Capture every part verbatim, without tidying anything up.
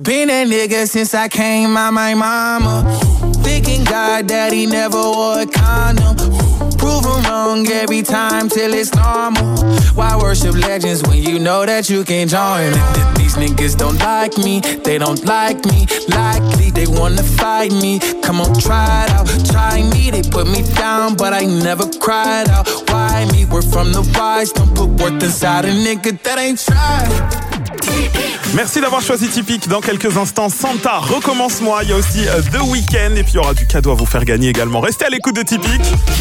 Been that nigga since I came out my mama. Thinking God that he never wore a condom. Prove him wrong every time till it's normal. Why worship legends when you know that you can join? These niggas don't like me, they don't like me. Likely they wanna fight me. Come on, try it out, try me. They put me down, but I never cried out. Why me? We're from the wise. Don't put worth inside a nigga that ain't tried. Merci d'avoir choisi Typique. Dans quelques instants, Santa, recommence-moi. Il y a aussi euh, The Weeknd et puis il y aura du cadeau à vous faire gagner également. Restez à l'écoute de Typique.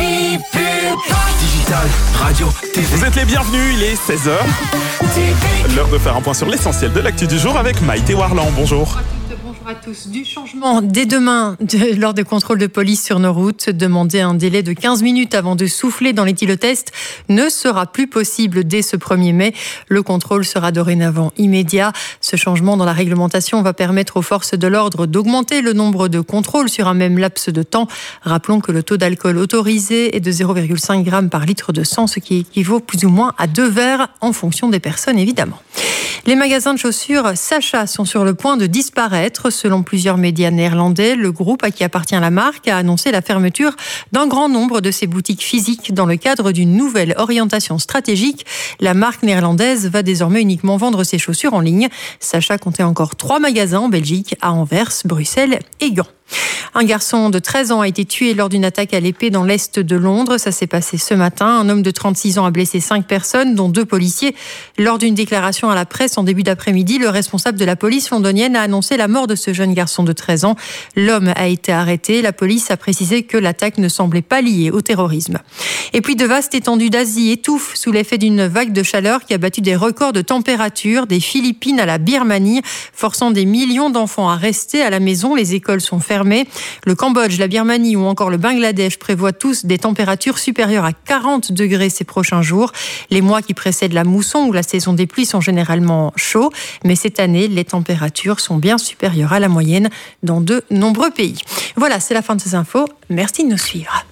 Digital, radio, T V. Vous êtes les bienvenus, il est seize heures. L'heure de faire un point sur l'essentiel de l'actu du jour avec Maïté Warlan. Bonjour. Bonjour à tous. Du changement dès demain de, lors des contrôles de police sur nos routes. Demander un délai de quinze minutes avant de souffler dans l'éthylotest ne sera plus possible dès ce premier mai. Le contrôle sera dorénavant immédiat. Ce changement dans la réglementation va permettre aux forces de l'ordre d'augmenter le nombre de contrôles sur un même laps de temps. Rappelons que le taux d'alcool autorisé est de zéro virgule cinq grammes par litre de sang, ce qui équivaut plus ou moins à deux verres en fonction des personnes évidemment. Les magasins de chaussures Sacha sont sur le point de disparaître. Selon plusieurs médias néerlandais, le groupe à qui appartient la marque a annoncé la fermeture d'un grand nombre de ses boutiques physiques dans le cadre d'une nouvelle orientation stratégique. La marque néerlandaise va désormais uniquement vendre ses chaussures en ligne. Sacha comptait encore trois magasins en Belgique, à Anvers, Bruxelles et Gand. Un garçon de treize ans a été tué lors d'une attaque à l'épée dans l'est de Londres. Ça s'est passé ce matin. Un homme de trente-six ans a blessé cinq personnes, dont deux policiers. Lors d'une déclaration à la presse en début d'après-midi, le responsable de la police londonienne a annoncé la mort de ce jeune garçon de treize ans. L'homme a été arrêté. La police a précisé que l'attaque ne semblait pas liée au terrorisme. Et puis de vastes étendues d'Asie étouffent sous l'effet d'une vague de chaleur qui a battu des records de température, des Philippines à la Birmanie, forçant des millions d'enfants à rester à la maison. Les écoles sont fermées. Le Cambodge, la Birmanie ou encore le Bangladesh prévoient tous des températures supérieures à quarante degrés ces prochains jours. Les mois qui précèdent la mousson ou la saison des pluies sont généralement chauds, mais cette année, les températures sont bien supérieures à la moyenne dans de nombreux pays. Voilà, c'est la fin de ces infos. Merci de nous suivre.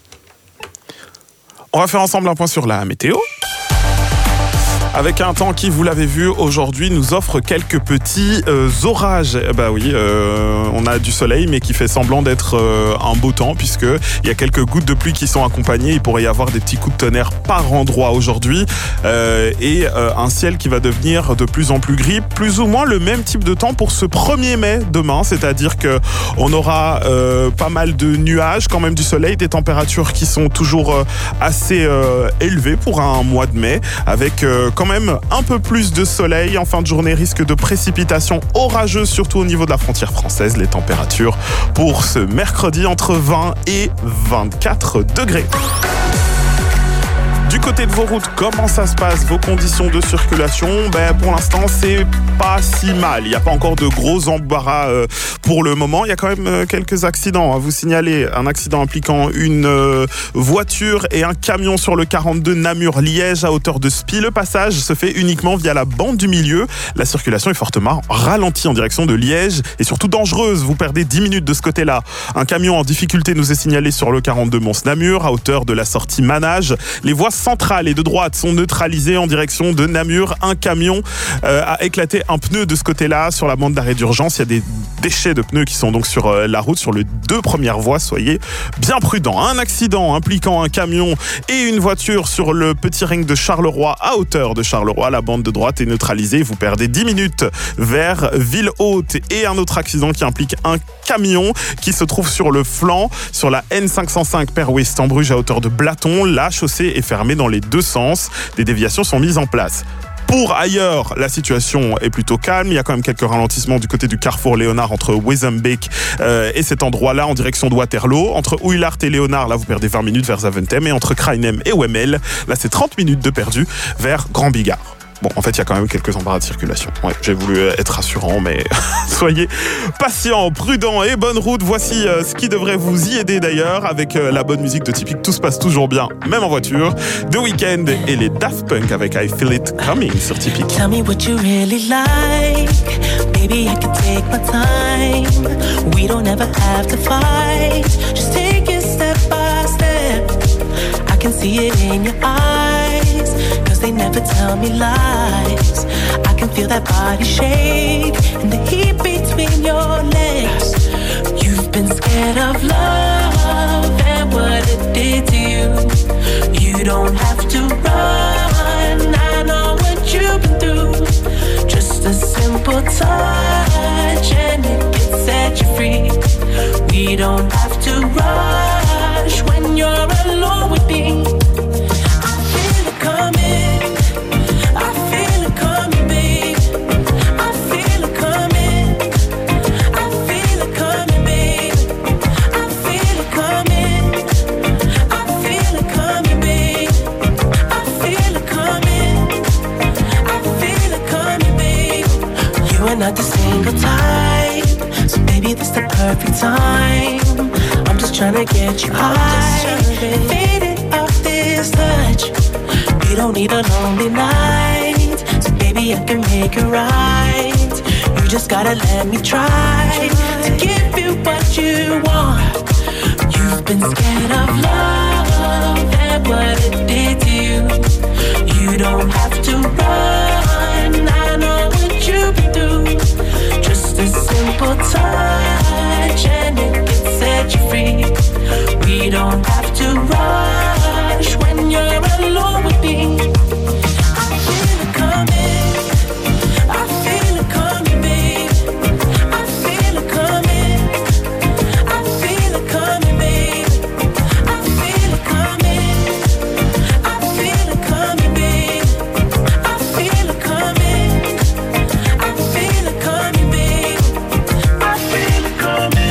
On va faire ensemble un point sur la météo. Avec un temps qui, vous l'avez vu, aujourd'hui nous offre quelques petits euh, orages. Bah oui, euh, on a du soleil, mais qui fait semblant d'être euh, un beau temps, puisque il y a quelques gouttes de pluie qui sont accompagnées. Il pourrait y avoir des petits coups de tonnerre par endroit aujourd'hui, euh, et euh, un ciel qui va devenir de plus en plus gris. Plus ou moins le même type de temps pour ce premier mai demain, c'est-à-dire que on aura euh, pas mal de nuages, quand même du soleil, des températures qui sont toujours euh, assez euh, élevées pour un mois de mai, avec euh, quand même un peu plus de soleil. En fin de journée, risque de précipitations orageuses, surtout au niveau de la frontière française. Les températures pour ce mercredi entre vingt et vingt-quatre degrés. Du côté de vos routes, comment ça se passe, vos conditions de circulation? Ben, pour l'instant, c'est pas si mal. Il n'y a pas encore de gros embarras euh, pour le moment. Il y a quand même euh, quelques accidents à vous signaler. Un accident impliquant une euh, voiture et un camion sur le quarante-deux Namur-Liège à hauteur de Spie. Le passage se fait uniquement via la bande du milieu. La circulation est fortement ralentie en direction de Liège et surtout dangereuse. Vous perdez dix minutes de ce côté-là. Un camion en difficulté nous est signalé sur le quarante-deux Mons-Namur à hauteur de la sortie Manage. Les voies centrales et de droite sont neutralisées en direction de Namur. Un camion euh, a éclaté un pneu de ce côté-là sur la bande d'arrêt d'urgence. Il y a des déchets de pneus qui sont donc sur euh, la route, sur les deux premières voies. Soyez bien prudents. Un accident impliquant un camion et une voiture sur le petit ring de Charleroi à hauteur de Charleroi. La bande de droite est neutralisée. Vous perdez dix minutes vers Ville-Haute. Et un autre accident qui implique un camion qui se trouve sur le flanc, sur la N cinq cent cinq Perrouet-Stambruge à hauteur de Blaton. La chaussée est fermée dans les deux sens. Des déviations sont mises en place. Pour ailleurs, la situation est plutôt calme. Il y a quand même quelques ralentissements du côté du carrefour Léonard entre Wezenbeek euh, et cet endroit-là en direction de Waterloo. Entre Oeilhart et Léonard, là vous perdez vingt minutes vers Zaventem. Et entre Krainem et Wemmel, là c'est trente minutes de perdu vers Grand Bigard. Bon, en fait, il y a quand même quelques embarras de circulation. Ouais, j'ai voulu être rassurant, mais soyez patients, prudents et bonne route. Voici euh, ce qui devrait vous y aider d'ailleurs, avec euh, la bonne musique de Typique. Tout se passe toujours bien, même en voiture. The Weeknd et les Daft Punk avec I Feel It Coming sur Typique. Tell me what you really like. Baby, I can take my time. We don't ever have to fight. Just take it step by step. I can see it in your eyes. They never tell me lies. I can feel that body shake and the heat beats your legs. You've been scared of love and what it did to you. You don't have to run, I know what you've been through. Just a simple touch and it can set you free. We don't have to rush when you're alone with me. I feel it coming, I feel it coming, babe. I feel it coming, I feel it coming, babe. I feel it coming, I feel it coming, babe. I feel it coming, I feel it coming, babe. You are not the single type, so baby this the perfect time. I'm just tryna get you high, faded off this touch. We don't need a lonely night, so baby I can make it right. You just gotta let me try to give you what you want. You've been scared of love and what it did to you. You don't have to run, I know what you've been through. Just a simple touch and it can set you free. We don't have to rush when you're alone with me. I feel it coming, I feel it coming, babe. I feel it coming, I feel it coming, babe. I feel it coming, I feel it coming, babe. I feel it coming, I feel it coming, babe. I feel it coming,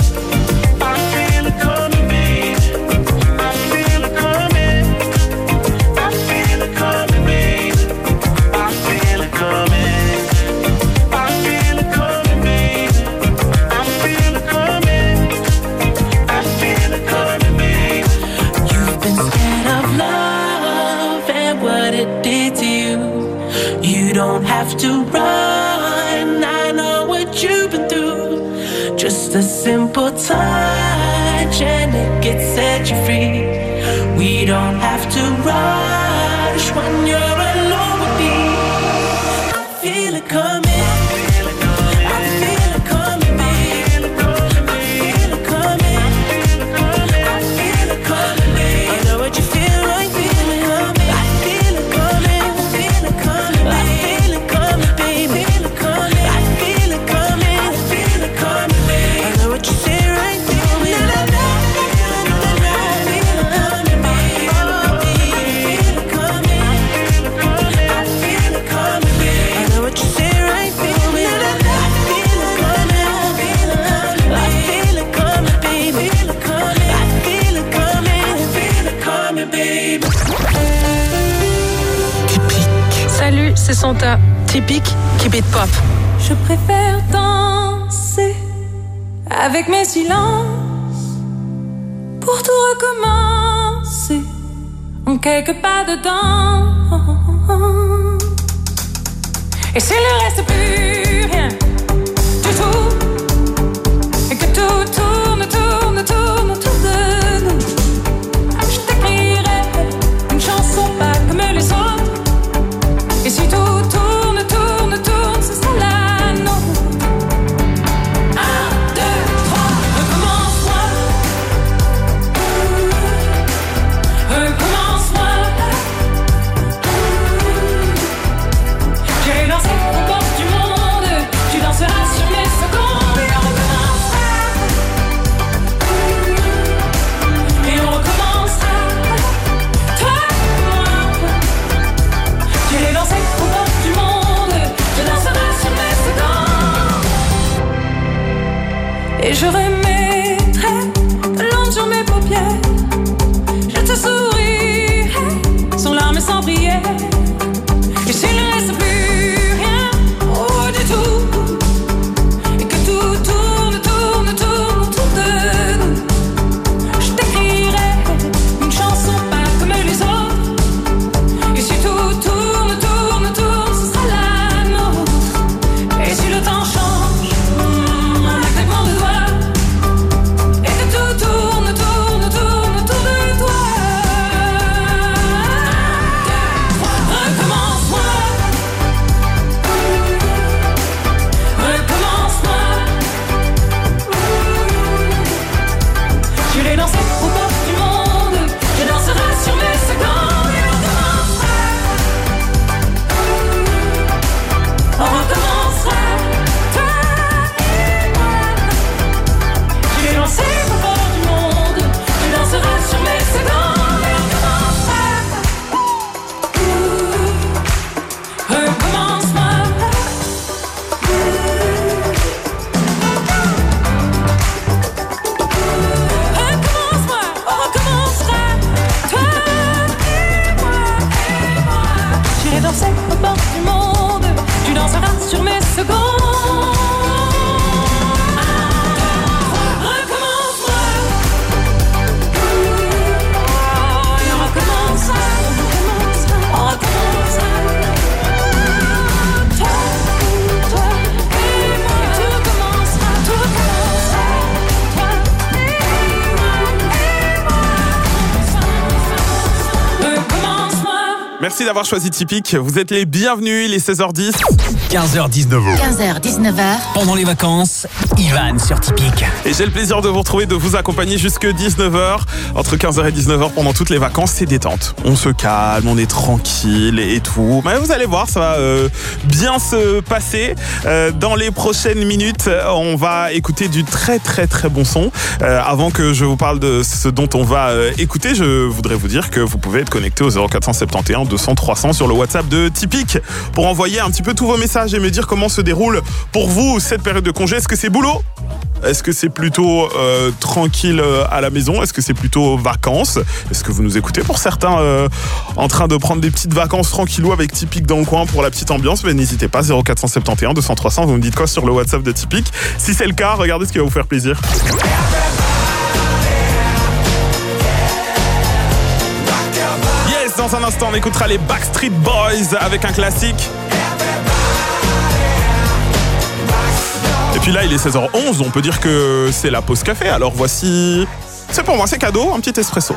I feel it coming, babe. I feel it coming, I feel it coming, babe. I feel it coming, I feel it coming, babe. I feel it coming, I feel it coming, babe. You've been scared of love and what it did to you. You don't have to run, I know what you've been through. Just a simple touch and it can set you free. We don't have to rush when you're alone with me. I feel it coming, I feel it coming, I feel it coming, babe. I feel it coming, I feel it coming, babe. I know what you feel like, feel it coming. I feel it coming, I feel it coming, I feel it coming, babe. I feel it coming, I feel it coming, I feel it coming, babe. I know what you say right, feel it. I feel it coming, babe. I feel it coming, I feel it coming, babe. I know what you say right, feel it. I feel it coming, I feel it coming, I feel it coming, babe. I feel it coming, I feel it coming, I feel it coming, babe. Salut, c'est Santa. Typique, keep it pop. Je préfère danser avec mes silences pour tout recommencer en quelques pas dedans. Et s'il ne reste plus rien du tout et que tout tourne, tourne, tourne autour de nous, je t'écrirai une chanson pas comme les autres. Et si tout tourne, tourne, tourne, ce sera la nôtre. Un, deux, trois, recommence-moi. Recommence-moi. J'ai lancé aux portes du monde. Tu Merci d'avoir choisi Typique. Vous êtes les bienvenus, il est seize heures dix. quinze heures dix-neuf heures. quinze heures dix-neuf heures. Pendant les vacances, Ivan sur Typique. Et j'ai le plaisir de vous retrouver, de vous accompagner jusque dix-neuf heures. Entre quinze heures et dix-neuf heures, pendant toutes les vacances, c'est détente. On se calme, on est tranquille et tout. Mais vous allez voir, ça va euh, bien se passer. Euh, dans les prochaines minutes, on va écouter du très très très bon son. Euh, avant que je vous parle de ce dont on va euh, écouter, je voudrais vous dire que vous pouvez être connecté au zéro quatre cent soixante et onze deux cents trois cents sur le WhatsApp de Typique pour envoyer un petit peu tous vos messages et me dire comment se déroule pour vous cette période de congé. Est-ce que c'est boulot ? Est-ce que c'est plutôt euh, tranquille euh, à la maison ? Est-ce que c'est plutôt vacances ? Est-ce que vous nous écoutez pour certains euh, en train de prendre des petites vacances tranquillou avec Typique dans le coin pour la petite ambiance ? Mais n'hésitez pas, zéro quatre cent soixante et onze deux cents trois cents, vous me dites quoi sur le WhatsApp de Typique ? Si c'est le cas, regardez ce qui va vous faire plaisir. Yes, dans un instant, on écoutera les Backstreet Boys avec un classique. Et puis là, il est seize heures onze, on peut dire que c'est la pause café. Alors voici... C'est pour moi, c'est cadeau, un petit espresso.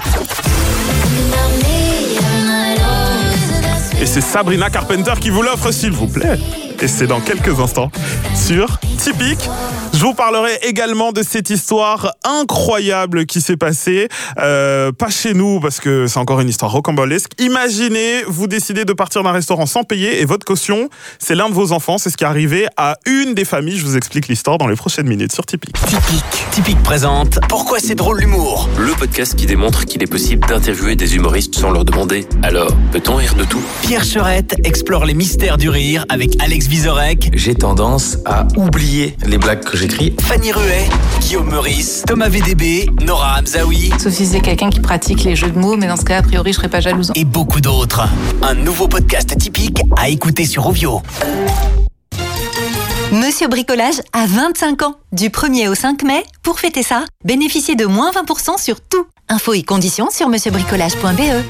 Et c'est Sabrina Carpenter qui vous l'offre, s'il vous plaît. Et c'est dans quelques instants sur Typique. Je vous parlerai également de cette histoire incroyable qui s'est passée, euh, pas chez nous parce que c'est encore une histoire rocambolesque. Imaginez, vous décidez de partir d'un restaurant sans payer et votre caution, c'est l'un de vos enfants. C'est ce qui est arrivé à une des familles. Je vous explique l'histoire dans les prochaines minutes sur Typique. Typique. Typique présente Pourquoi c'est drôle l'humour ? Le podcast qui démontre qu'il est possible d'interviewer des humoristes sans leur demander « Alors, peut-on rire de tout ?» Pierre Cherette explore les mystères du rire avec Alex Vizorek. J'ai tendance à oublier les blagues que j'écris. Fanny Ruet, Guillaume Meurice, Thomas V D B, Nora Hamzaoui. Sauf si c'est quelqu'un qui pratique les jeux de mots, mais dans ce cas, a priori, je serais pas jalouse. Et beaucoup d'autres. Un nouveau podcast Typique à écouter sur Ovio. Monsieur Bricolage a vingt-cinq ans. Du premier au cinq mai, pour fêter ça, bénéficiez de moins vingt pour cent sur tout. Infos et conditions sur monsieur bricolage point b e.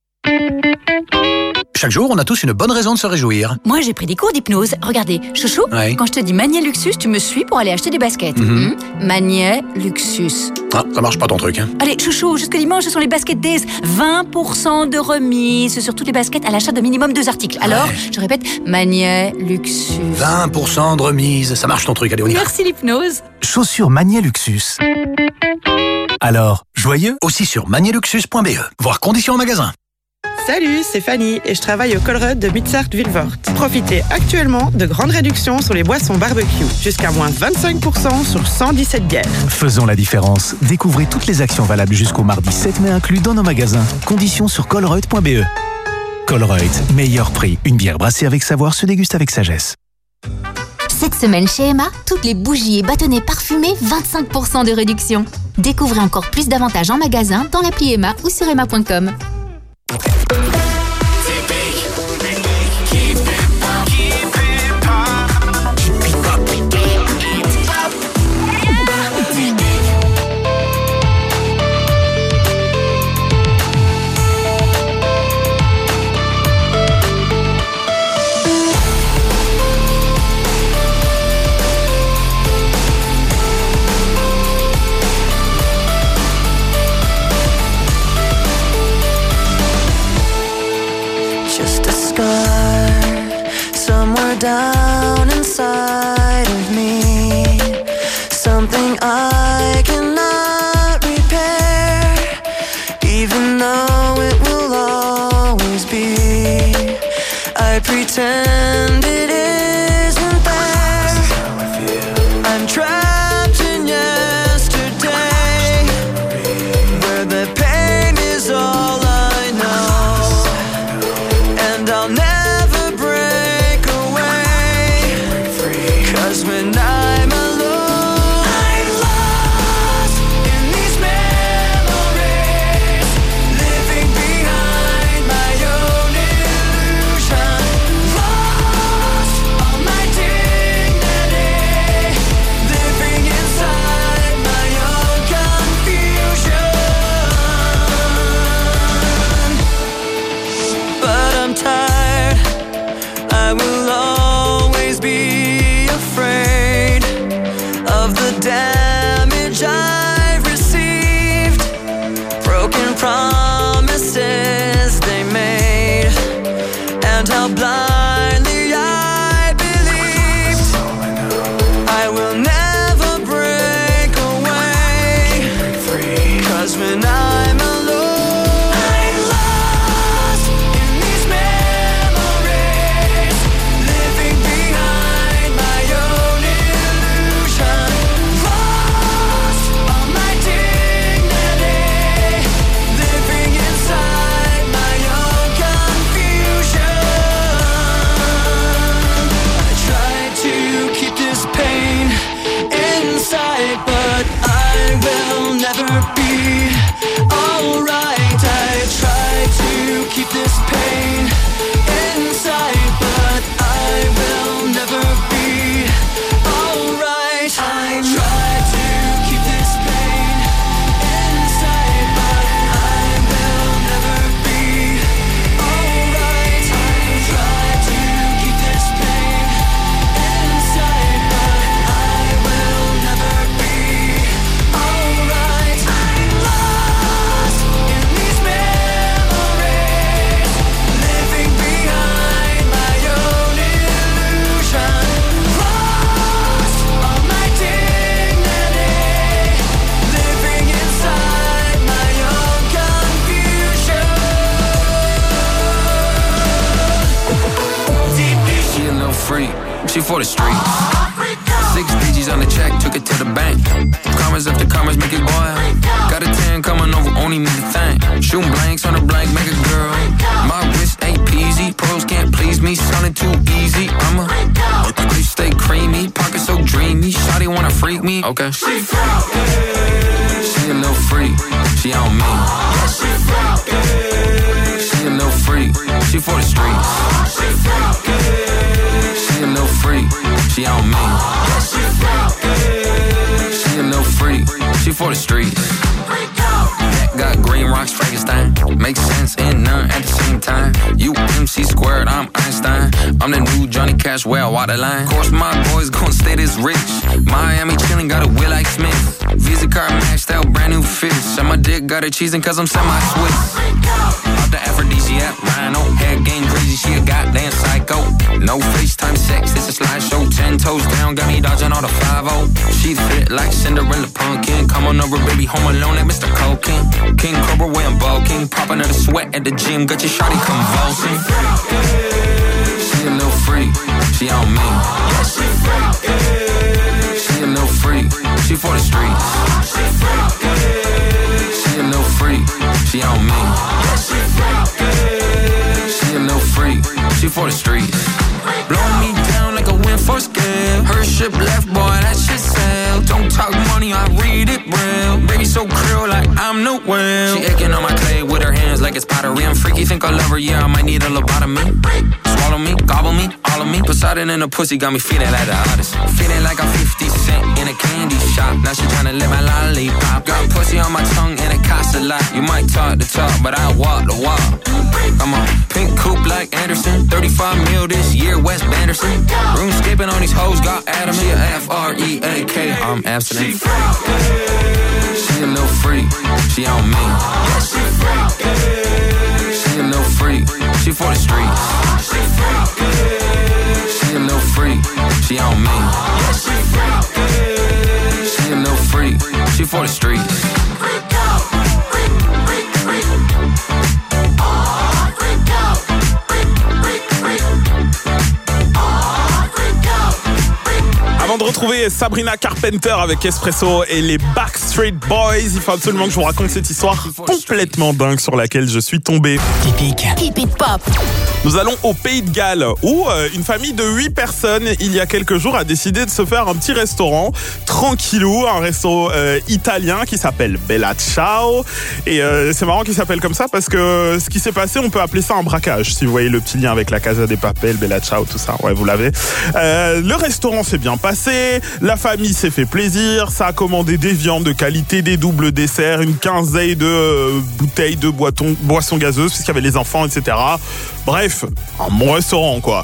Chaque jour, on a tous une bonne raison de se réjouir. Moi, j'ai pris des cours d'hypnose. Regardez, chouchou, ouais. Quand je te dis Magnet Luxus, tu me suis pour aller acheter des baskets. Mm-hmm. Mmh. Magnet Luxus. Ah, ça marche pas ton truc, hein. Allez, chouchou, jusque dimanche, ce sont les baskets Days. vingt pour cent de remise sur toutes les baskets à l'achat de minimum deux articles. Alors, ouais. Je répète, Magnet Luxus. vingt pour cent de remise, ça marche ton truc, allez, on y va. Merci l'hypnose. Chaussures Magnet Luxus. Alors, joyeux ? Aussi sur magnet luxus point b e. Voir conditions en magasin. Salut, c'est Fanny et je travaille au Colruyt de Mitzart Vilvoort. Profitez actuellement de grandes réductions sur les boissons barbecue. Jusqu'à moins vingt-cinq pour cent sur cent dix-sept bières. Faisons la différence. Découvrez toutes les actions valables jusqu'au mardi sept mai inclus dans nos magasins. Conditions sur colruyt point b e. Colruyt, meilleur prix. Une bière brassée avec savoir se déguste avec sagesse. Cette semaine chez Emma, toutes les bougies et bâtonnets parfumés, vingt-cinq pour cent de réduction. Découvrez encore plus d'avantages en magasin dans l'appli Emma ou sur emma point com. Down inside of me, something I cannot repair, even though it will always be. I pretend it isn't there. I'm trapped in yesterday, where the pain is all I know, and I'll never when I'm alone, I'm lost in these memories, living behind my own illusion, lost all my dignity, living inside my own confusion. But I'm tired, I will always be afraid of the damage I've received, broken promises they made, she for the streets. Six digits on the check, took it to the bank. Commas after commas, make it boil. Got a ten coming over, only me to thank. Shooting blanks on a blank, make a girl. My wrist ain't peasy, pros can't please me, sounding too easy. I'm a, they stay creamy, pocket so dreamy. Shawty wanna freak me, okay. She freaky, she a little freak, she on me. Yeah, she freaky, she a little freak, she for the streets. She freaky, she a little freak, she on me. Yeah, she freaky, she a little freak, she for the streets. Neck got green rocks, Frankenstein. Makes sense and none at the same time. You M C squared, I'm Einstein. I'm the new Johnny Cash, well, waterline. Course my boys gon' stay this rich. Miami chillin', got a Will like Smith. Visa card maxed out, brand new fish. And my dick got her cheesing cause I'm semi-Swiss. Off the aphrodisiac, rhino. Head game crazy, she a goddamn psycho. No FaceTime sex, it's a slideshow. Ten toes down, got me dodging all the five oh. She fit like Cinderella pumpkin. Come on over, baby, home alone like Mister Cocaine. King Cobra, way I'm bulking. Popping out a sweat at the gym, got your shawty convulsing. She a little freak, she on me. Yeah, she freaky, she a little freak, she for the streets. She freaky, she a little freak, she on me. Yeah, she freaky, she a little freak, she for the streets. Blow me down like a wind for scale. Her ship left, boy, that shit sail. Don't talk money, I read it real. Baby so krill like I'm no whale. She aching on my clay with her hands like it's pottery. I'm freaky, think I love her, yeah, I might need a lobotomy. Swallow me, gobble me, all of me. Poseidon in a pussy got me feeling like the oddest. Feeling like I'm fifty cent in a candy shop. Now she tryna live my lollipop. Got pussy on my tongue and it costs a lot. You might talk the talk, but I walk the walk. Come on, pink coupe like Anderson. thirty-five mil this year, West Banderson. Roomscaping on these hoes, got Adam. She a F R E A K, I'm Amsterdam. She freaky, she a little freak, she on me. Yeah, she freaky, she a little freak, she for the streets. She freaky, she a little freak, she on me. Yeah, she freaky, she a little freak, she for the streets. Freak out, freak, freak, freak. Oh, freak out, freak, freak, freak. Oh, freak out, freak. Avant de retrouver Sabrina Carpenter avec Espresso et les Backstreet Boys, il faut absolument que je vous raconte cette histoire complètement dingue sur laquelle je suis tombé. Typique. Keep it pop. Nous allons au Pays de Galles où euh, une famille de huit personnes, il y a quelques jours, a décidé de se faire un petit restaurant tranquillou, un resto euh, italien qui s'appelle Bella Ciao. Et euh, c'est marrant qu'il s'appelle comme ça parce que ce qui s'est passé, on peut appeler ça un braquage. Si vous voyez le petit lien avec la Casa de Papel, Bella Ciao, tout ça, ouais, vous l'avez. Euh, le restaurant s'est bien passé, la famille s'est fait plaisir, ça a commandé des viandes de qualité, des doubles desserts, une quinzaine de euh, bouteilles de boissons, boissons gazeuses puisqu'il y avait les enfants, et cetera. Bref, un bon restaurant, quoi.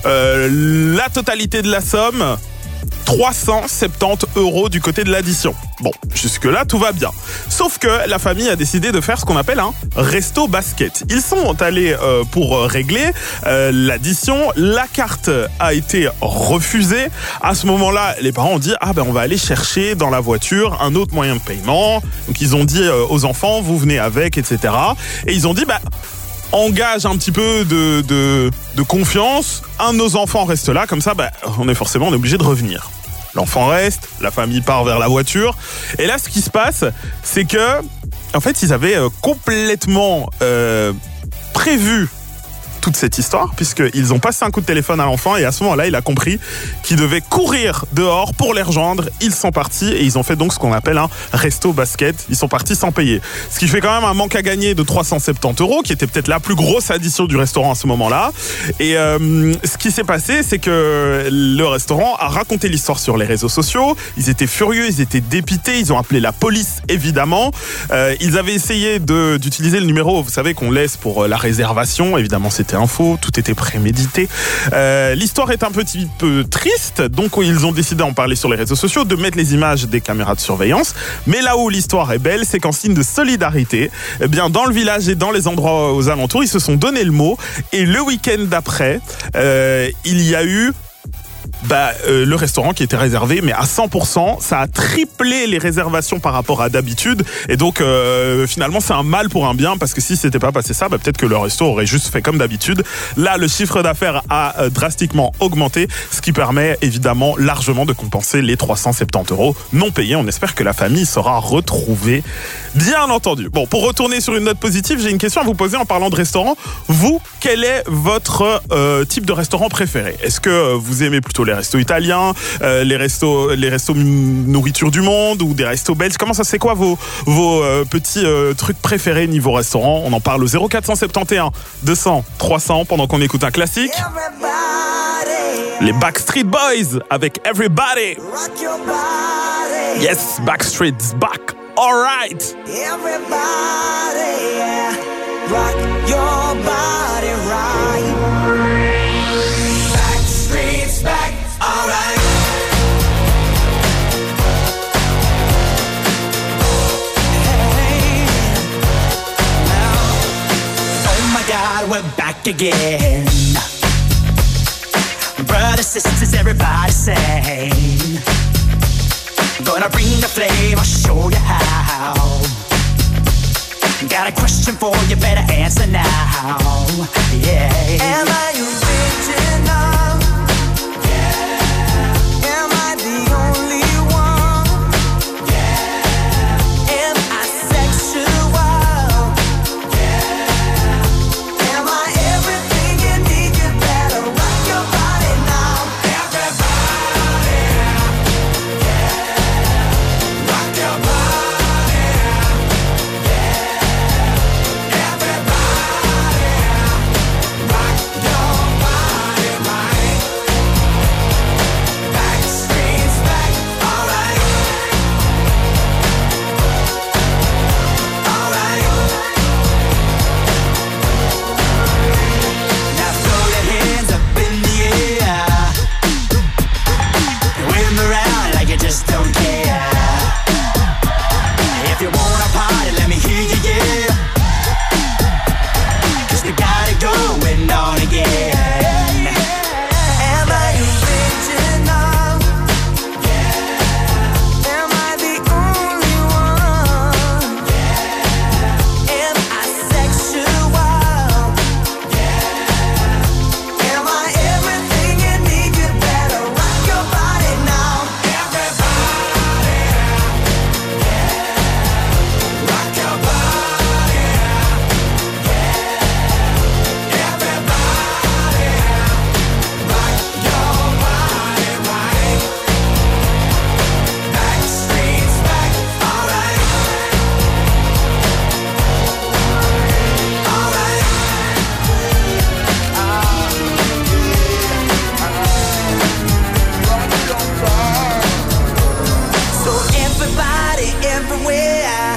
Euh, la totalité de la somme, trois cent soixante-dix euros du côté de l'addition. Bon, jusque-là, tout va bien. Sauf que la famille a décidé de faire ce qu'on appelle un resto basket. Ils sont allés euh, pour régler euh, l'addition. La carte a été refusée. À ce moment-là, les parents ont dit « Ah ben, on va aller chercher dans la voiture un autre moyen de paiement. » Donc, ils ont dit euh, aux enfants « Vous venez avec, et cetera » Et ils ont dit bah, « engage un petit peu de, de, de confiance. Un de nos enfants reste là, comme ça, bah, on est forcément on est obligé de revenir. » L'enfant reste, la famille part vers la voiture. Et là, ce qui se passe, c'est que, en fait, ils avaient complètement euh, prévu toute cette histoire, puisqu'ils ont passé un coup de téléphone à l'enfant et à ce moment-là, il a compris qu'il devait courir dehors pour les rejoindre. Ils sont partis et ils ont fait donc ce qu'on appelle un resto basket. Ils sont partis sans payer. Ce qui fait quand même un manque à gagner de trois cent soixante-dix euros, qui était peut-être la plus grosse addition du restaurant à ce moment-là. Et euh, ce qui s'est passé, c'est que le restaurant a raconté l'histoire sur les réseaux sociaux. Ils étaient furieux, ils étaient dépités, ils ont appelé la police, évidemment. Euh, ils avaient essayé de, d'utiliser le numéro, vous savez, qu'on laisse pour la réservation. Évidemment, c'était info, tout était prémédité. Euh, l'histoire est un petit peu triste, donc ils ont décidé d'en parler sur les réseaux sociaux, de mettre les images des caméras de surveillance. Mais là où l'histoire est belle, c'est qu'en signe de solidarité, eh bien, dans le village et dans les endroits aux alentours, ils se sont donné le mot. Et le week-end d'après, euh, il y a eu bah, euh, le restaurant qui était réservé, mais à cent pour cent, ça a triplé les réservations par rapport à d'habitude. Et donc, euh, finalement, c'est un mal pour un bien, parce que si c'était pas passé ça, bah, peut-être que le resto aurait juste fait comme d'habitude. Là, le chiffre d'affaires a euh, drastiquement augmenté, ce qui permet évidemment largement de compenser les trois cent soixante-dix euros non payés. On espère que la famille sera retrouvée, bien entendu. Bon, pour retourner sur une note positive, j'ai une question à vous poser en parlant de restaurant. Vous, quel est votre euh, type de restaurant préféré? Est-ce que vous aimez plutôt les restos italiens, euh, les restos, les restos nourriture du monde ou des restos belges? Comment ça, c'est quoi vos, vos euh, petits euh, trucs préférés niveau restaurant? On en parle au zéro quatre cent soixante et onze deux cents trois cents pendant qu'on écoute un classique. Les Backstreet Boys avec Everybody. Yes, Backstreet's back. All right. Everybody, yeah. Rock your body right. Backstreet's back. All right. Hey. Now, oh my God, we're back again. Brothers, sisters, everybody sing. Gonna bring the flame, I'll show you how. Got a question for you, better answer now. Yeah. Am I original? Yeah. Am I the only one? Yeah. Am I sexual? Yeah. Am I everything you need? You better rock your body now. Everybody. Yeah. Rock your body. Yeah. Everybody. Rock your body right. Backstreet's back. All right. All right. Now throw your hands up in the air. Wave 'em around like you just don't care. If you wanna party, let me hear you, yeah. 'Cause we got it going on again. Am I original? Yeah. Am I the only one? Yeah. Am I sexual? Yeah. Am I everything you need? You better rock your body now. Everybody. Yeah. Rock your body. Yeah. Everybody. Rock your body right. Backstreet's back. All right. All right. So everybody, everywhere,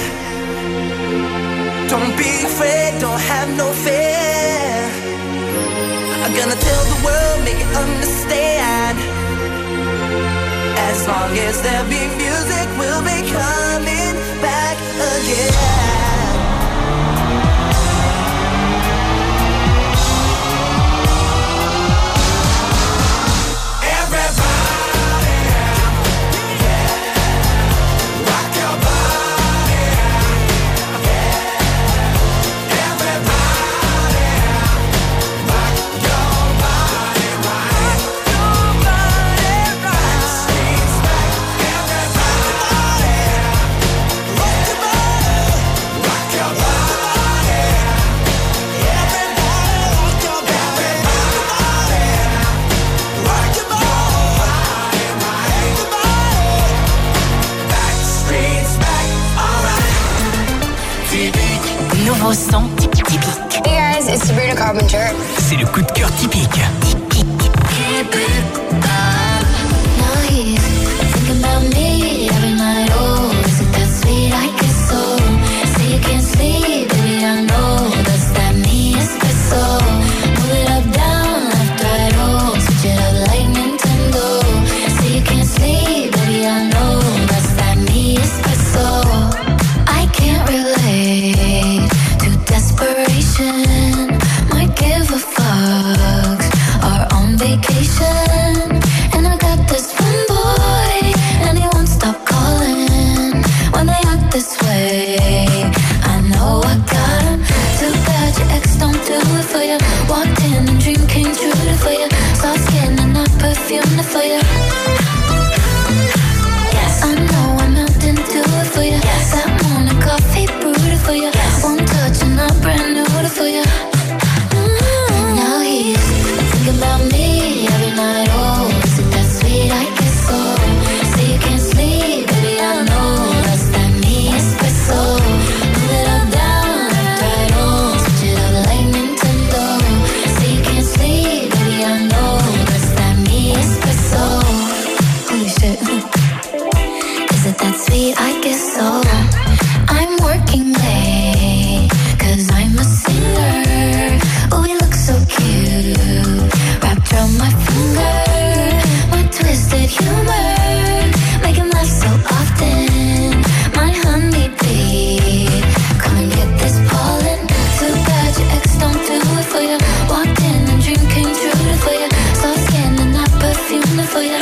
don't be afraid, don't have no fear. I'm gonna tell the world, make it understand. As long as there be music, we'll be coming back again. Everybody, yeah. Rock your body, yeah. Everybody, rock your body right. Backstreet's back. Everybody, rock your body, rock your body. Everybody, rock your body. Rock your body right. Backstreet's back. All right. Typique. Nouveau son typique. Hey guys, it's Sabrina Carpenter. C'est le coup de cœur typique. Now he's thinking about me every night. Oh, is it that sweet? I guess so. Say you can't sleep, baby, I know that's that me espresso. Move it up, down, left, right, oh, switch it up like Nintendo. Say you can't sleep, baby, I know that's that me espresso. I can't relate to desperation. Might give a fuck. Are on vacation. it for you. Yes, I know I'm out and do it for you. Yes, that morning coffee brewed it for you. Yes, one touch and I'm brand new to for you. Mm-hmm. Now he's thinking about me every night. Oh, is it that sweet? I guess so. Say you can't sleep, baby, I know that's that me espresso. Move it up, down, left, right, oh, switch it up like Nintendo. Say you can't sleep, baby, I know that's that me espresso. Holy shit. Is it that sweet? I guess so. I'm working late, cause I'm a singer. Oh, we look so cute, wrapped around my finger. My twisted humor, make him laugh so often. My honeybee, come and get this pollen. Too bad your ex don't do it for you. Walked in and dream came true for you. Soft skin and that perfume for you.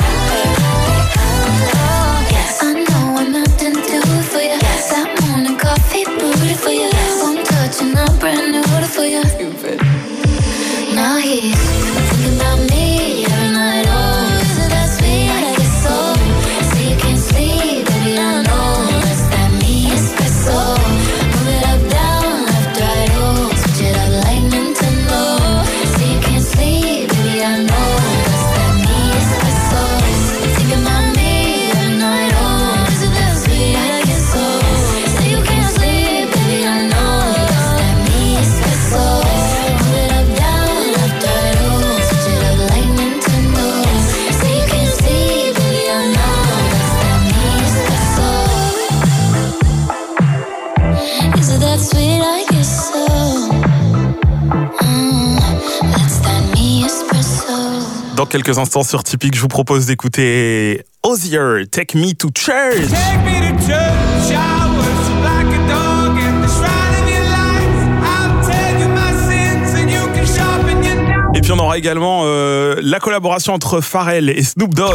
Yes, I know I'm out and do it for you. That morning coffee brewed it for you. One touch and I'm brand new for you. Now he's thinking about me every night. Oh, is it that sweet? I guess so. Say you can't sleep, baby, I know that's that me espresso. Move it up, down, left, right, oh, switch it up like Nintendo. Say you can't sleep, baby, I know that's that me espresso. Thinking about me every night. Oh, is it that sweet? I guess so. Say you can't sleep, baby, I know that's that me espresso. Move it up, down, left, right, oh, switch it up like Nintendo. Say you can't sleep, baby, I know that's that me espresso. Is it that sweet? I guess so. Mm, that's that me espresso. Dans quelques instants sur Typique, je vous propose d'écouter Osier, Take Me to Church. Take me to church, I worship like a dog at the shrine of your life. I'll tell you my sins and you can sharpen your knife. Et puis on aura également euh, la collaboration entre Pharrell et Snoop Dogg.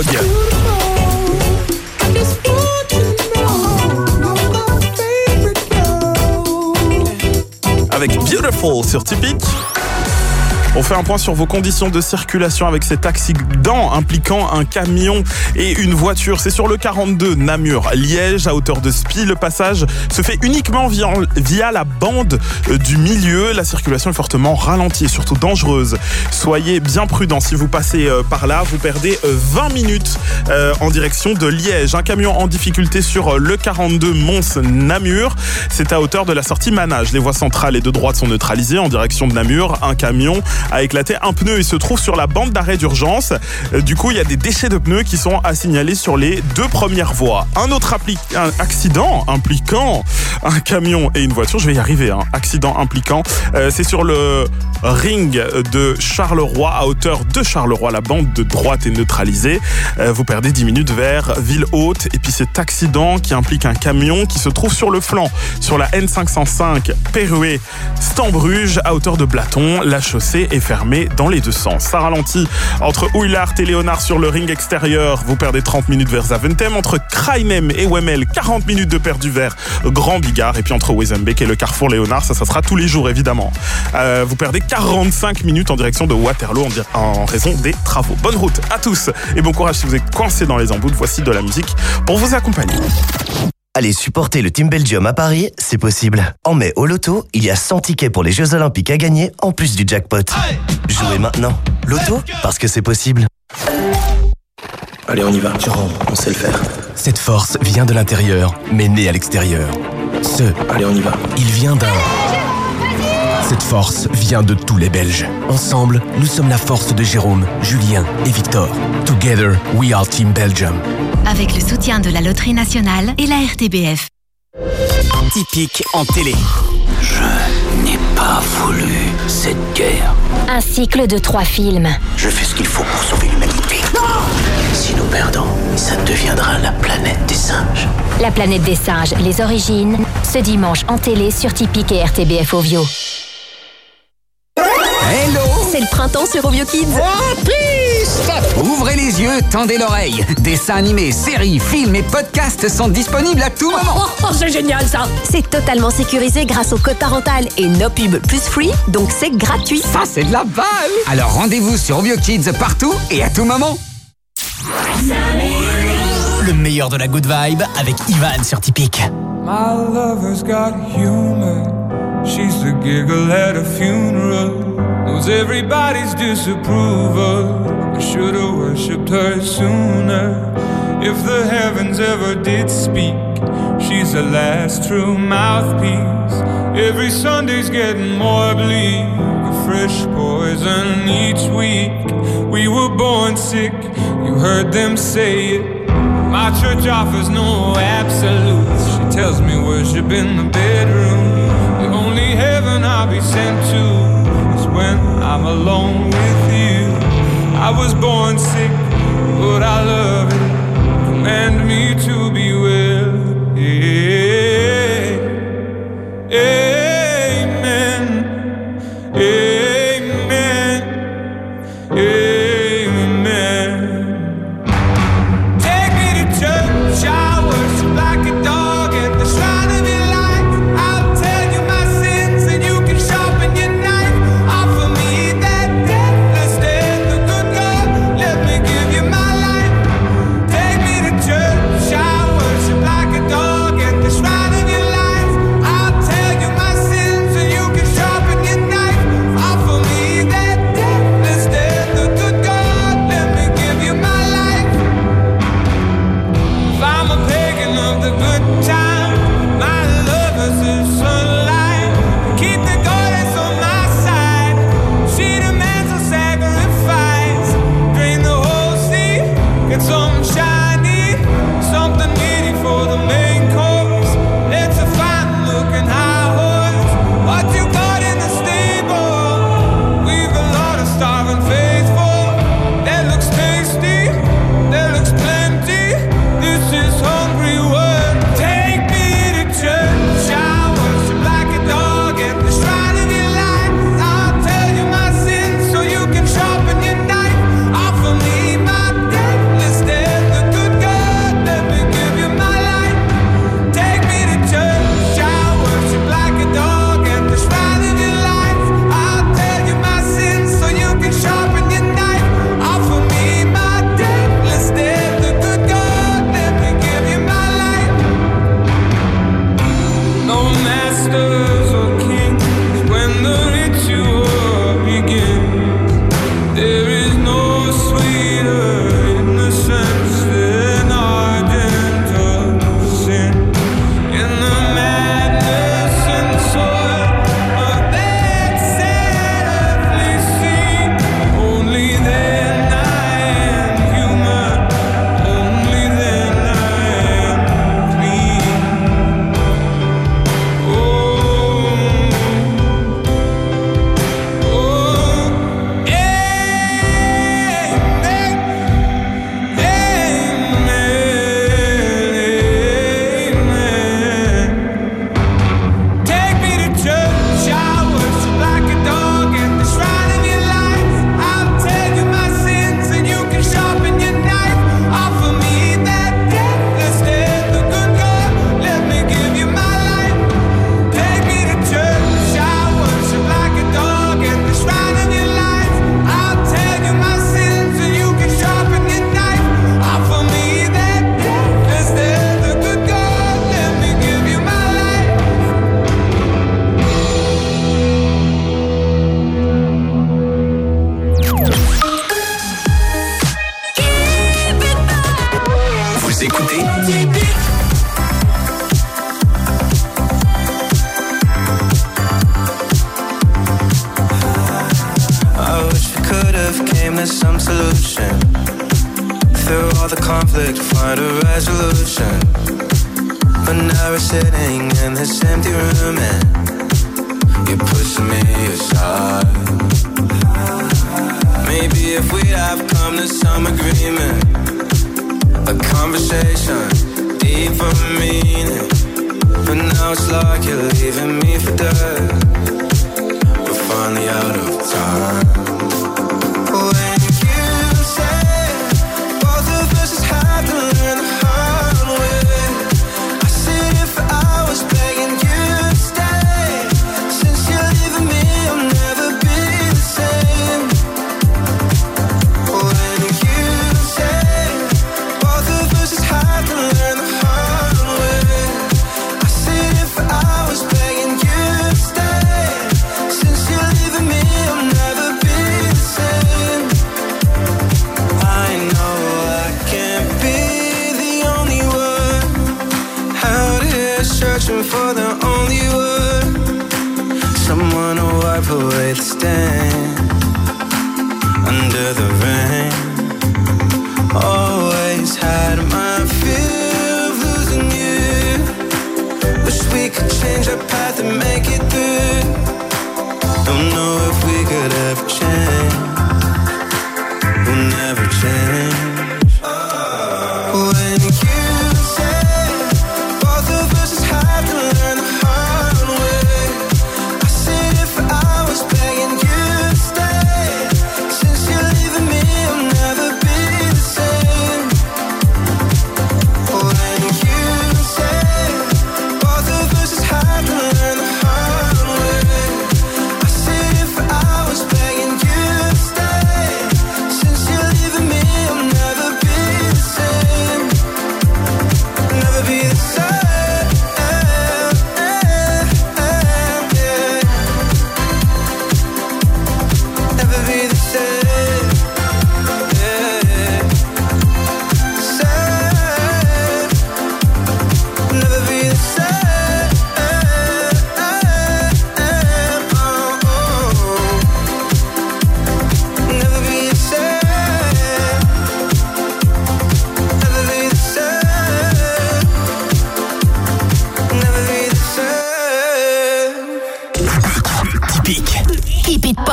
Avec Beautiful sur Typique. On fait un point sur vos conditions de circulation avec cet accident impliquant un camion et une voiture. C'est sur le quarante-deux Namur-Liège à hauteur de Spie. Le passage se fait uniquement via, via la bande du milieu. La circulation est fortement ralentie et surtout dangereuse. Soyez bien prudents. Si vous passez par là, vous perdez vingt minutes en direction de Liège. Un camion en difficulté sur le quarante-deux Mons-Namur. C'est à hauteur de la sortie Manage. Les voies centrales et de droite sont neutralisées en direction de Namur. Un camion a éclaté un pneu et se trouve sur la bande d'arrêt d'urgence. Du coup, il y a des déchets de pneus qui sont à signaler sur les deux premières voies. Un autre appli- un accident impliquant un camion et une voiture, je vais y arriver, hein. Accident impliquant, euh, c'est sur le ring de Charleroi, à hauteur de Charleroi. La bande de droite est neutralisée. Euh, vous perdez dix minutes vers Ville-Haute. Et puis cet accident qui implique un camion qui se trouve sur le flanc, sur la N cinq cent cinq Pérué-Stambruge, à hauteur de Blaton. La chaussée est fermée dans les deux sens. Ça ralentit entre Ouillart et Léonard sur le ring extérieur. Vous perdez trente minutes vers Zaventem. Entre Krainem et Wemmel, quarante minutes de perdu vers Grand Bigard. Et puis entre Wezenbeek et le carrefour Léonard, ça, ça sera tous les jours évidemment. Euh, vous perdez quarante-cinq minutes en direction de Waterloo en, di- en raison des travaux. Bonne route à tous et bon courage si vous êtes coincé dans les embouts. Voici de la musique pour vous accompagner. Allez supporter le Team Belgium à Paris, c'est possible. En mai, au loto, il y a cent tickets pour les Jeux Olympiques à gagner, en plus du jackpot. Jouez maintenant. Loto, parce que c'est possible. Allez, on y va. Tu rentres, on sait le faire. Cette force vient de l'intérieur, mais née à l'extérieur. Ce, Allez, on y va. il vient d'un... Cette force vient de tous les Belges. Ensemble, nous sommes la force de Jérôme, Julien et Victor. Together, we are Team Belgium. Avec le soutien de la Loterie Nationale et la R T B F. Typique en télé. Je n'ai pas voulu cette guerre. Un cycle de trois films. Je fais ce qu'il faut pour sauver l'humanité. Si nous perdons, ça deviendra la planète des singes. La planète des singes, les origines, ce dimanche en télé sur Typique et R T B F Ovio. Hello! C'est le printemps sur Ovio Kids. One Piece! Ouvrez les yeux, tendez l'oreille. Dessins animés, séries, films et podcasts sont disponibles à tout moment. Oh, oh, c'est génial ça! C'est totalement sécurisé grâce au code parental et no pub plus free, donc c'est gratuit. Ça, c'est de la balle! Alors rendez-vous sur Ovio Kids partout et à tout moment. Le meilleur de la good vibe avec Ivan sur Typique. My lover's got humor. She's the giggle at a funeral. Knows everybody's disapproval. I should've worshipped her sooner. If the heavens ever did speak, she's the last true mouthpiece. Every Sunday's getting more bleak, a fresh poison each week. We were born sick, you heard them say it. My church offers no absolutes. She tells me worship in the bedroom. The only heaven I'll be sent to is when I'm alone with you. I was born sick, but I love it. Command me to be well. Yeah. Amen. Amen. Amen. Take me to church, I worship like a dog at the shrine of your light. I'll tell you my sins and you can sharpen your knife. Offer me that deathless death, the good God, let me give you my life. Take me to church, I worship like a dog at the shrine of your life. I'll tell you my sins and you can sharpen your knife. Offer me that deathless death, the good God, let me give you my life. If I'm a pagan of the good time, my lover's the sunlight. Keep the goddess on my side. She demands a sacrifice. Drain the whole sea, get some shiny, something needy for the main course. Let's a fine looking high horse. What you got in the stable? We've a lot of starving faithful. That looks tasty, that looks plenty. This is hungry work. Take me to church, I worship like a dog at the shrine of your life. I'll tell you my sins so you can sharpen your knife. Offer me my deathless death, the good God, let me give you my life. Take me to church, I worship like a dog at the shrine of your life. I'll tell you my sins so you can sharpen your knife. Offer me my deathless death, the good God, let me give you my life. No masters or kings when the ritual begins. There is no sweeter innocence than ardent of sin. In the madness and soil of that sad earthly scene, only then I am human, only then I am clean. Oh, oh, amen, amen. Take me to church, I worship like a dog at the shrine of your life. I'll tell you my sins and you can sharpen your knife. Offer me that deathless death, the good God, let me give you my life. Take me to church, I worship like a dog at the shrine of your life. I'll tell you my sins and you can sharpen your knife. Offer me that deathless death, the good God, let me give you my life. Vous écoutez I wish we could have came to some solution. Through all the conflict, find a resolution. But now we're sitting in this empty room and you're pushing me aside. Maybe if we'd have come to some agreement, a conversation, deeper meaning. But now it's like you're leaving me for dead. We're finally out of time. When you say both of us just have to learn the hard way, I sit here for hours begging you to stay. Since you're leaving me, I'll never be the same. When you say both of us just have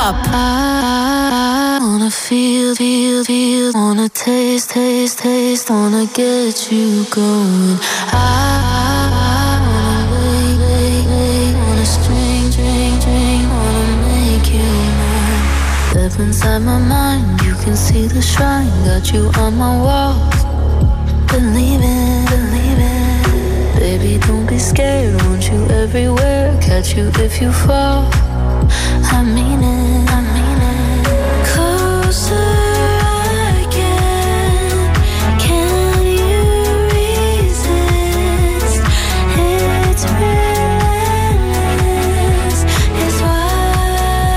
pop. I wanna feel, feel, feel, wanna taste, taste, taste, wanna get you going. I wanna wait, wait, wait, wanna string, string, string, wanna make you mine. Step inside my mind, you can see the shrine, got you on my walls. Believe it, believe it. Baby, don't be scared, want you everywhere, catch you if you fall. I mean it, I mean it. Closer I get, can you resist? It's relentless, it's why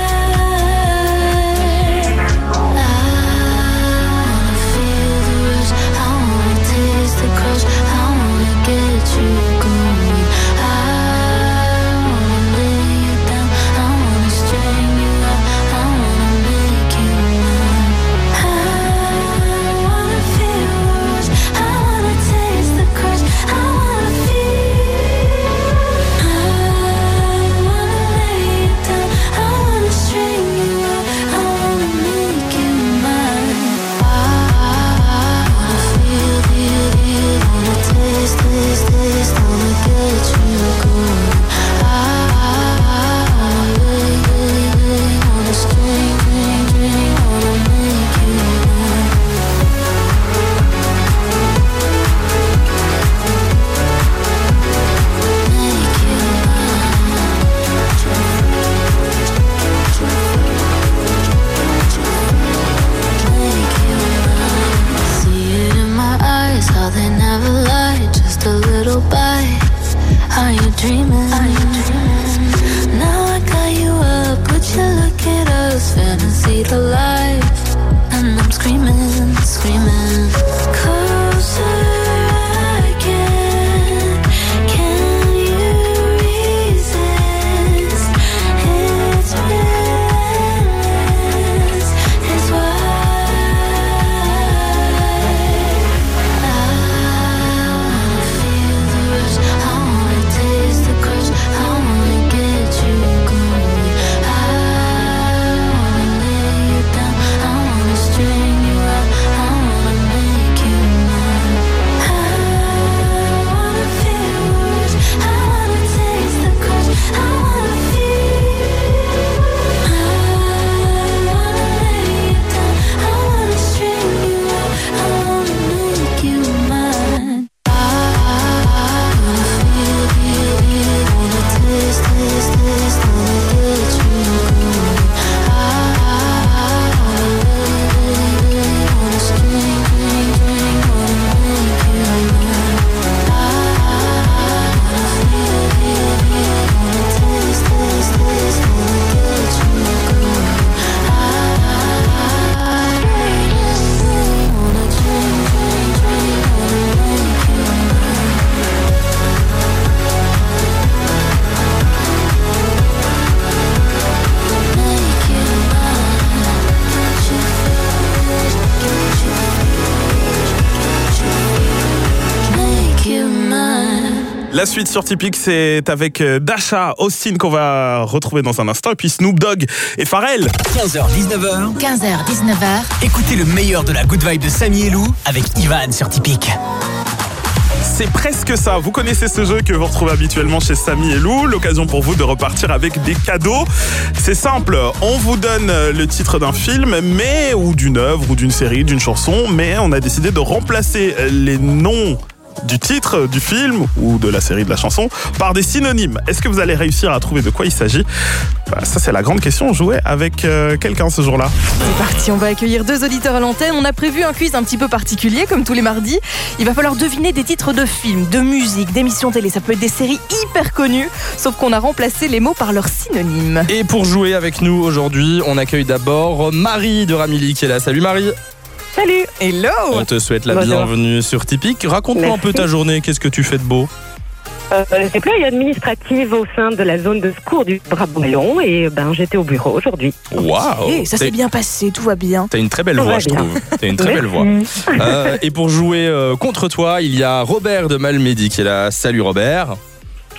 I wanna feel the rush, I wanna taste the crush, I wanna get you going. I wanna lay you down, I wanna string you up, I wanna make you mine. I wanna feel the rush, I wanna taste the crush, I wanna feel. I wanna lay you down, I wanna string you up, I wanna make you mine. I wanna feel, feel, feel, wanna taste, taste, taste, wanna get you going. I wanna lay, lay, lay, wanna string, string, string, wanna make you mine. Make you Make you mine. See it in my eyes, how they never lie. Just a little bite. Are you dreaming? Are you dreaming? Now I got you up, would you look at us? Fantasy to life, and I'm screaming, screaming. Closer I get, can you resist? It's relentless, it's why I wanna feel the rush, I wanna taste the crush, I wanna get you going. I wanna lay you down, I wanna string you up, I wanna make you mine. I wanna feel the rush, I wanna taste the crush, I wanna feel. I wanna lay you down, I wanna string you up, I wanna make you mine. I wanna feel, feel, feel, wanna taste, taste, taste, wanna get you going. I wanna lay, lay, lay, wanna string, string, string, wanna make you mine. I wanna feel, feel, feel, wanna taste, taste, taste, wanna get you going. I wanna lay, lay, lay, wanna string, string, string, wanna make you mine. Make you mine. Make you mine. La suite sur Typique, c'est avec Dasha, Austin qu'on va retrouver dans un instant, et puis Snoop Dogg et Pharrell. quinze heures dix-neuf heures. quinze heures dix-neuf heures. Écoutez le meilleur de la good vibe de Samy et Lou avec Ivan sur Typique. C'est presque ça. Vous connaissez ce jeu que vous retrouvez habituellement chez Samy et Lou. L'occasion pour vous de repartir avec des cadeaux. C'est simple. On vous donne le titre d'un film, mais ou d'une œuvre, ou d'une série, d'une chanson, mais on a décidé de remplacer les noms du titre du film ou de la série, de la chanson par des synonymes. Est-ce que vous allez réussir à trouver de quoi il s'agit? Bah, ça c'est la grande question. Jouer avec euh, quelqu'un ce jour-là. C'est parti, on va accueillir deux auditeurs à l'antenne. On a prévu un quiz un petit peu particulier comme tous les mardis. Il va falloir deviner des titres de films, de musique, d'émissions télé. Ça peut être des séries hyper connues, sauf qu'on a remplacé les mots par leurs synonymes. Et pour jouer avec nous aujourd'hui, on accueille d'abord Marie de Ramilly qui est là. Salut Marie. Salut. Hello. On te souhaite la Bonjour. bienvenue sur Typique. Raconte-moi un peu ta journée, qu'est-ce que tu fais de beau? Euh, J'étais administrative au sein de la zone de secours du Brabant et ben, j'étais au bureau aujourd'hui. Waouh. Et ça s'est bien passé, tout va bien. T'as une très belle Tout voix, va je bien. trouve. T'as une très belle voix. Merci. Euh, et pour jouer euh, contre toi, il y a Robert de Malmedy qui est là. Salut Robert.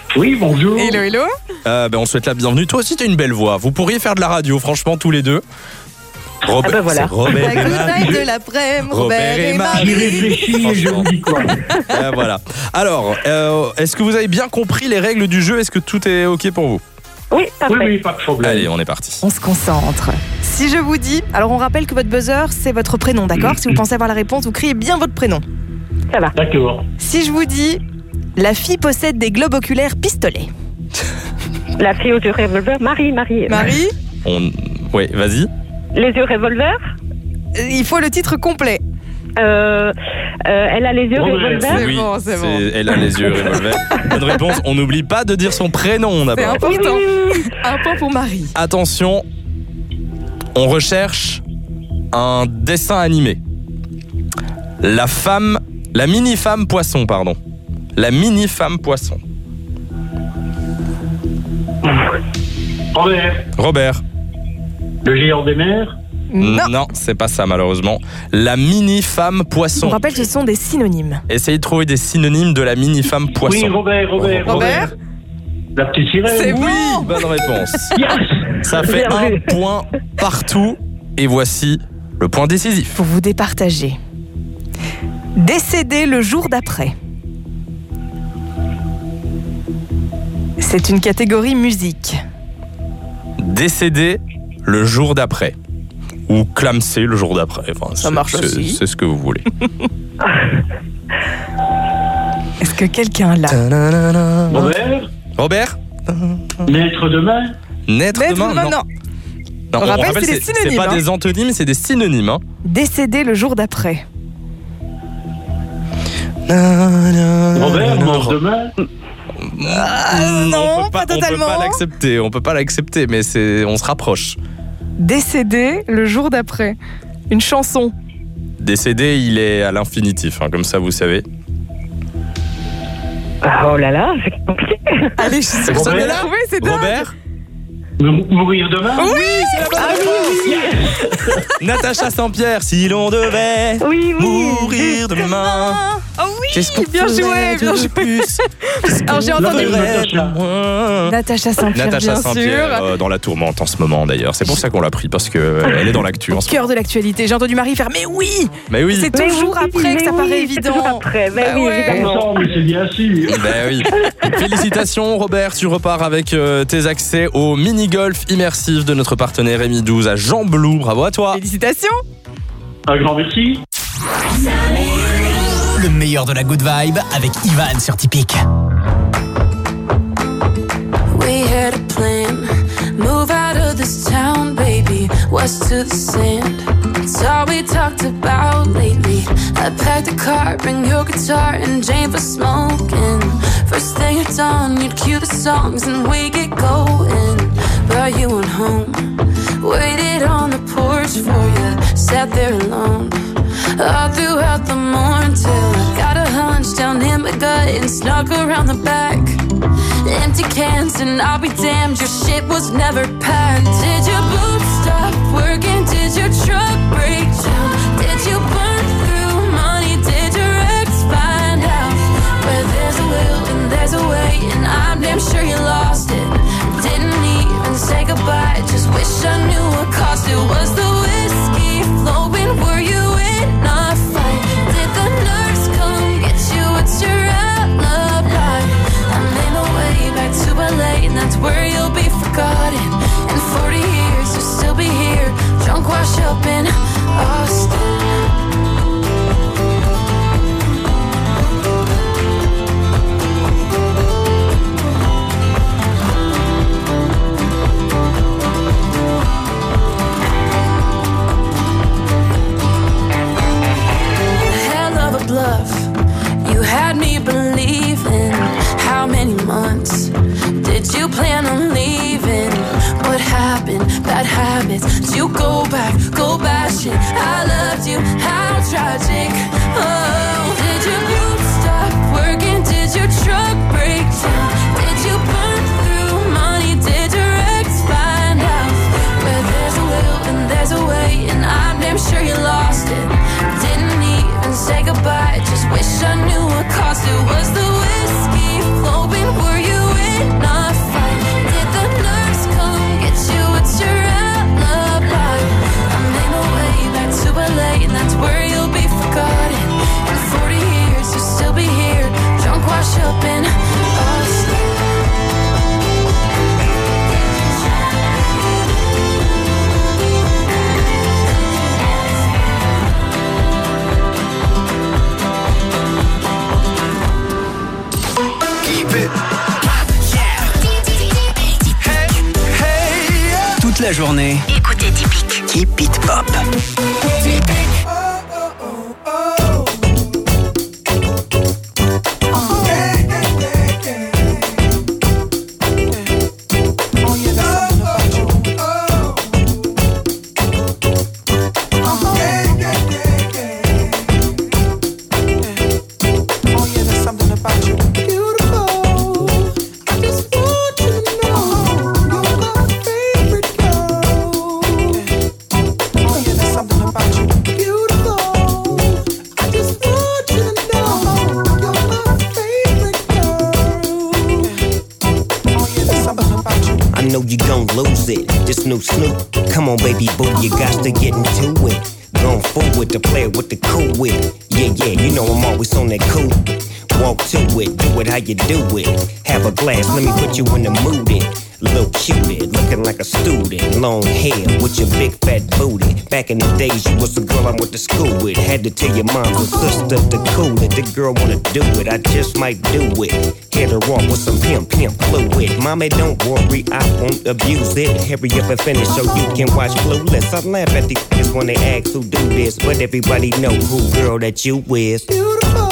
Oui, bonjour. Hello, hello. Euh, ben, on souhaite la bienvenue. Toi aussi, t'as une belle voix. Vous pourriez faire de la radio, franchement, tous les deux. Robert, Ah ben voilà. c'est Robert La et good Marie. night de l'après-midi, Robert et Marie. J'y réfléchis et je vous dis quoi. Euh, voilà. Alors, euh, est-ce que vous avez bien compris les règles du jeu? Est-ce que tout est OK pour vous? Oui, parfait. Oui, oui, pas de problème. Allez, on est parti. On se concentre. Si je vous dis, alors on rappelle que votre buzzer, c'est votre prénom, d'accord? Si vous pensez avoir la réponse, vous criez bien votre prénom. Ça va. D'accord. Si je vous dis, la fille possède des globes oculaires pistolets. La fille aux yeux revolver. Marie, Marie. Marie, On... Oui, vas-y. Les yeux revolver. euh, il faut le titre complet. Euh, euh, elle a les yeux Bon, revolver. C'est oui, bon, c'est bon. elle a les yeux revolver. Bonne réponse. On n'oublie pas de dire son prénom C'est d'abord. important. Un point pour Marie. Attention, on recherche un dessin animé. La femme, la mini-femme poisson, pardon. La mini-femme poisson. Robert, Robert. le géant des mers. Non. c'est pas ça malheureusement. La mini-femme On poisson. rappelle que ce sont des synonymes. Essayez de trouver des synonymes de la mini-femme poisson. Oui, Robert, Robert, Robert, La petite sirène. c'est Oui, bon. bonne réponse. Yes. Ça fait Bien un vu. point partout. Et voici le point décisif. Pour vous départager. Décédé le jour d'après. C'est une catégorie musique. Décédé le jour d'après. Ou clamsé le jour d'après. Enfin, Ça c'est- marche c'est- aussi. C'est ce que vous voulez. Est-ce que quelqu'un l'a? Robert, Robert, naître demain. naître Maître demain, demain, non. non. Non, On rappelle, c'est des c'est synonymes, pas hein. des antonymes, c'est des synonymes. Hein. Décédé le jour d'après. Robert, mort demain. Ah, non, on peut pas on peut totalement. pas l'accepter, on peut pas l'accepter, mais c'est, on se rapproche. Décédé le jour d'après. Une chanson. Décédé, il est à l'infinitif, hein, comme ça vous savez. Oh là là, c'est compliqué. Allez, je suis sûre que Robert. vous l'avez trouvé, c'est dingue. Robert, M- Mourir demain. Oui, c'est la bonne réponse. Natacha Saint-Pierre, si l'on devait Oui, oui. mourir demain. Oh oui, Qu'est-ce qu'on bien joué, ferait bien de joué. plus? Alors j'ai entendu Là, Natacha. Natacha Saint-Pierre, Natacha bien Saint-Pierre sûr. euh, dans la tourmente en ce moment d'ailleurs. C'est pour ça qu'on l'a pris parce que euh, elle est dans l'actu en ce moment. Cœur de l'actualité. J'ai entendu Marie faire mais oui. Mais oui. C'est Mais toujours oui, après que mais ça oui, paraît c'est évident. toujours après, mais Bah oui, ouais. évidemment. Non, mais c'est bien sûr. Ben oui. Félicitations Robert, tu repars avec euh, tes accès au mini-golf immersif de notre partenaire M I douze à Jean-Blou. Bravo à toi. Félicitations. Un grand merci. Le meilleur de la good vibe avec Ivan sur Tipeee. We had a plan, move out of this town, baby, west to the sand. It's all we talked about lately. I packed the car, bring your guitar and Jane for smoking. First thing at dawn, you'd cue the songs and we get going. But you went home, waited on the porch for you, sat there alone. All throughout the morning till I got a hunch down in my gut and snuck around the back. Empty cans and I'll be damned, your shit was never packed. Did your boots stop working? Did your truck break down? Did you burn through money? Did your ex find out? Where there's a will and there's a way, and I'm damn sure you lost it. Didn't even say goodbye, just wish I knew what cost it. Was the whiskey flowing? Were you in a fight? Did the nurse come get you? What's your alibi? I made my way back to L A, and that's where you'll be forgotten. In forty years, you'll still be here, drunk, washed up in Austin. Hell of a bluff, you had me believing. How many months did you plan on leaving? What happened? Bad habits. Did you go back? Go bashing. I loved you. How tragic. Oh, did your boots stop working? Did your truck break down? Did you burn through money? Did your ex find out? Where there's a will and there's a way, and I'm damn sure you lost it. Didn't even say goodbye, just wish I knew what cost it. Was the whiskey flowing? Were you in la journée. Écoutez Typique. Keep it pop. Snoop, Snoop, come on baby boo, you got to get into it. Going forward to play with the cool wit. Yeah, yeah, you know I'm always on that cool. Walk to it, do it how you do it. Have a glass, let me put you in the mood. It. Little cutie, looking like a student. Long hair with your big fat booty. Back in the days, you was the girl I went to school with. Had to tell your mom or sister to cool it. The girl wanna do it, I just might do it. Hit her off with some pimp, pimp fluid. Mommy, don't worry, I won't abuse it. Hurry up and finish so you can watch Clueless. I laugh at these kids when they ask who do this, but everybody know who girl that you is. Beautiful.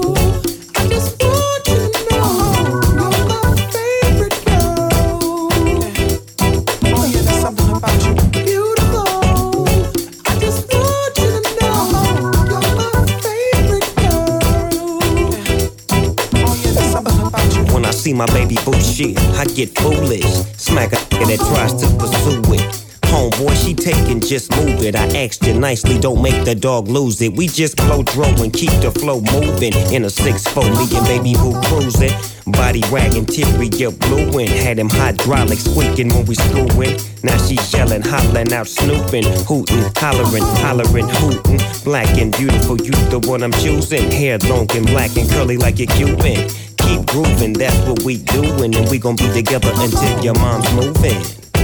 See my baby boo shit, I get foolish. Smack a nigga that tries to pursue it. Homeboy, she taking, just move it. I asked you nicely, don't make the dog lose it. We just blow throw and keep the flow moving. In a six four, me and baby boo cruising. Body wagging, interior blueing. Had him hydraulics squeaking when we screwing. Now she yelling, hollering out, snooping, hooting, hollering, hollering, hooting. Black and beautiful, you the one I'm choosing. Hair long and black and curly like a Cuban. Keep grooving, that's what we doing, and we gon' be together until your mom's moving.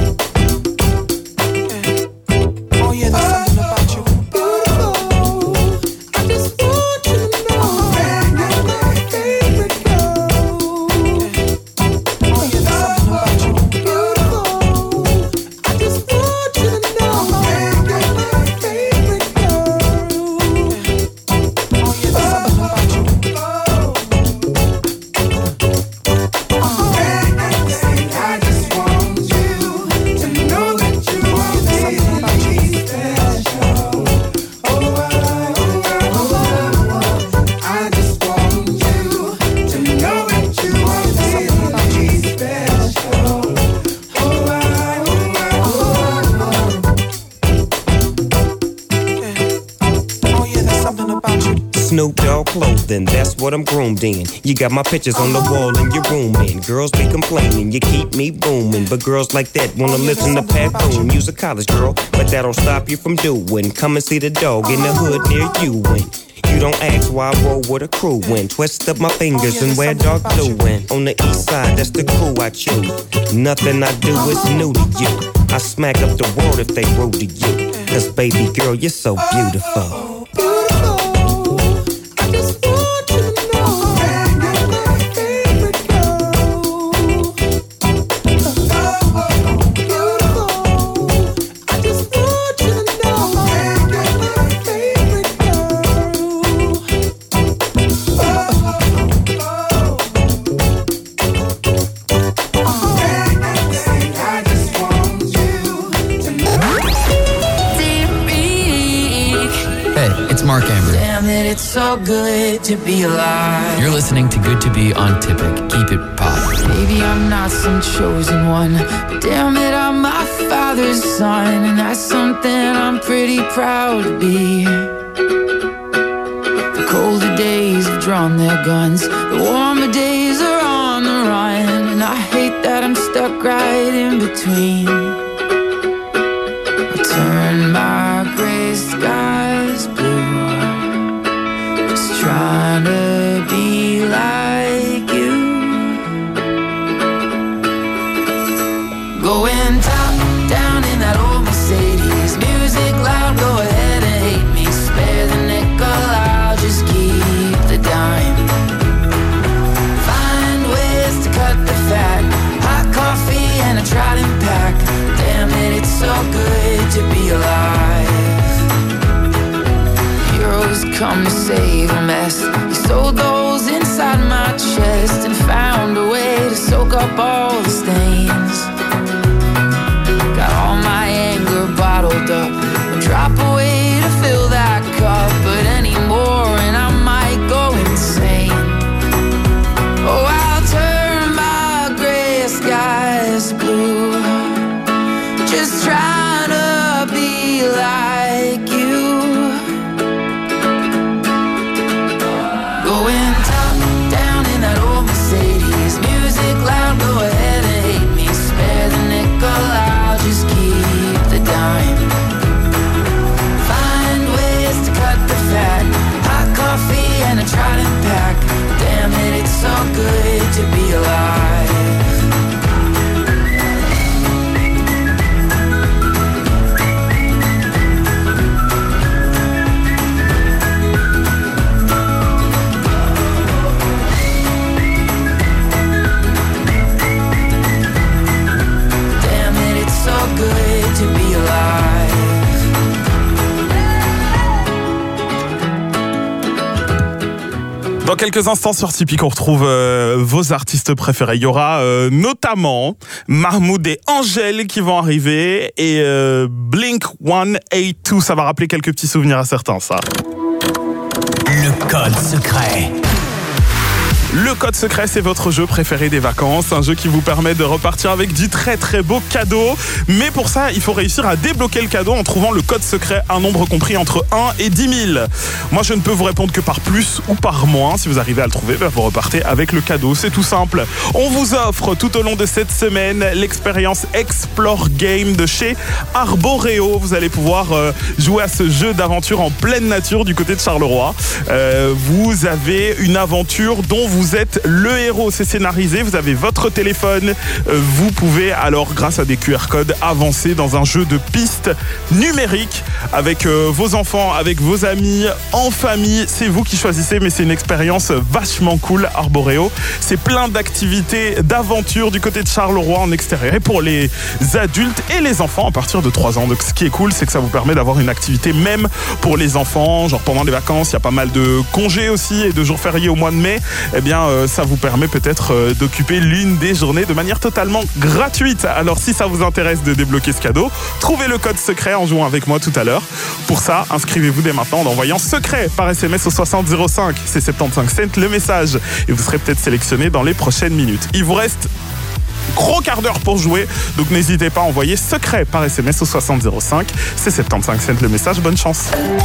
Oh yeah, there's something about you. Beautiful. I just want you to know you're my favorite girl. Oh yeah, there's something about you. Beautiful. I just want you to know you're my favorite girl. Oh yeah, there's something about you. Snoop Dogg clothing, that's what I'm groomed in. You got my pictures on the wall in your room, and girls be complaining, you keep me booming. But girls like that wanna listen to Pat Boone. You's a college girl, but that don't stop you from doing. Come and see the dog in the hood near you. And you don't ask why I roll with a crew. When twist up my fingers and wear dark blue. And on the east side, that's the crew I choose. Nothing I do is new to you. I smack up the world if they rude to you. Cause baby girl, you're so beautiful. Mark Amber. Damn it, it's so good to be alive. You're listening to Good to Be on Typic. Keep it pop. Maybe I'm not some chosen one, but damn it, I'm my father's son, and that's something I'm pretty proud to be. The colder days have drawn their guns, the warmer days are on the run, and I hate that I'm stuck right in between. I turn my gray skies blue, just trying to be like you. Going top down in that old Mercedes, music loud, go ahead and hate me. Spare the nickel, I'll just keep the dime. Find ways to cut the fat, hot coffee and a Trident pack. Damn it, it's so come to save a mess. You sold those inside my chest and found a way to soak up all the stains. Got all my anger bottled up, a drop away to fill that cup, but anymore and I might go insane. Oh, I'll turn my gray skies blue, just trying to be like you. Going top down in that old Mercedes, music loud, go ahead and hate me. Spare the nickel, I'll just keep the dime. Find ways to cut the fat, hot coffee and a Trident pack. Damn it, it's so good to be alive. Good to be alive. Dans quelques instants sur Tipeee, on retrouve euh, vos artistes préférés. Il y aura euh, notamment Mahmoud et Angèle qui vont arriver et euh, Blink one eighty-two. Ça va rappeler quelques petits souvenirs à certains, ça. Le code secret. Le code secret, c'est votre jeu préféré des vacances, un jeu qui vous permet de repartir avec du très très beau cadeau. Mais pour ça, il faut réussir à débloquer le cadeau en trouvant le code secret, un nombre compris entre un et dix mille. Moi, je ne peux vous répondre que par plus ou par moins. Si vous arrivez à le trouver, ben vous repartez avec le cadeau. C'est tout simple. On vous offre tout au long de cette semaine l'expérience Explore Game de chez Arboreo. Vous allez pouvoir euh, jouer à ce jeu d'aventure en pleine nature du côté de Charleroi. Euh, vous avez une aventure dont vous Vous êtes le héros, c'est scénarisé, vous avez votre téléphone, vous pouvez alors grâce à des Q R codes avancer dans un jeu de pistes numériques avec vos enfants, avec vos amis, en famille, c'est vous qui choisissez, mais c'est une expérience vachement cool. Arboreo, c'est plein d'activités, d'aventures du côté de Charleroi en extérieur et pour les adultes et les enfants à partir de trois ans. Donc ce qui est cool, c'est que ça vous permet d'avoir une activité même pour les enfants, genre pendant les vacances, il y a pas mal de congés aussi et de jours fériés au mois de mai. Eh bien, euh, ça vous permet peut-être euh, d'occuper l'une des journées de manière totalement gratuite. Alors, si ça vous intéresse de débloquer ce cadeau, trouvez le code secret en jouant avec moi tout à l'heure. Pour ça, inscrivez-vous dès maintenant en envoyant secret par S M S au soixante zéro cinq. C'est soixante-quinze cents le message et vous serez peut-être sélectionné dans les prochaines minutes. Il vous reste gros quart d'heure pour jouer, donc n'hésitez pas à envoyer secret par S M S au soixante zéro cinq. C'est soixante-quinze cents le message. Bonne chance.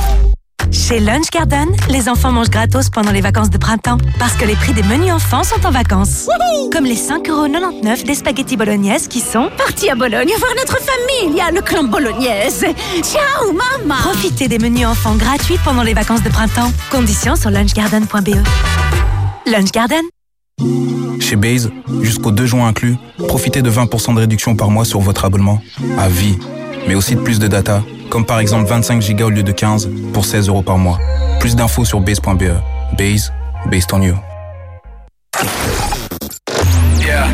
Chez Lunch Garden, les enfants mangent gratos pendant les vacances de printemps parce que les prix des menus enfants sont en vacances. Wouhou! Comme les cinq euros quatre-vingt-dix-neuf des spaghettis bolognaises qui sont partis à Bologne voir notre famille, il y a le clan bolognaise. Ciao maman. Profitez des menus enfants gratuits pendant les vacances de printemps. Conditions sur lunchgarden point b e. Lunch Garden. Chez Base, jusqu'au deux juin inclus, profitez de vingt pour cent de réduction par mois sur votre abonnement. À vie. Mais aussi de plus de data, comme par exemple vingt-cinq gigas au lieu de quinze pour seize euros par mois. Plus d'infos sur base point b e. Base, based on you. Yeah.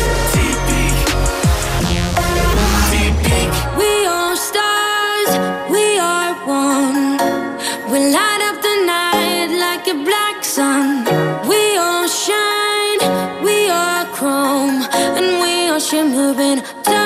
We are stars, we are one. We light up the night like a black sun. We all shine, we are chrome, and we are shimmering down.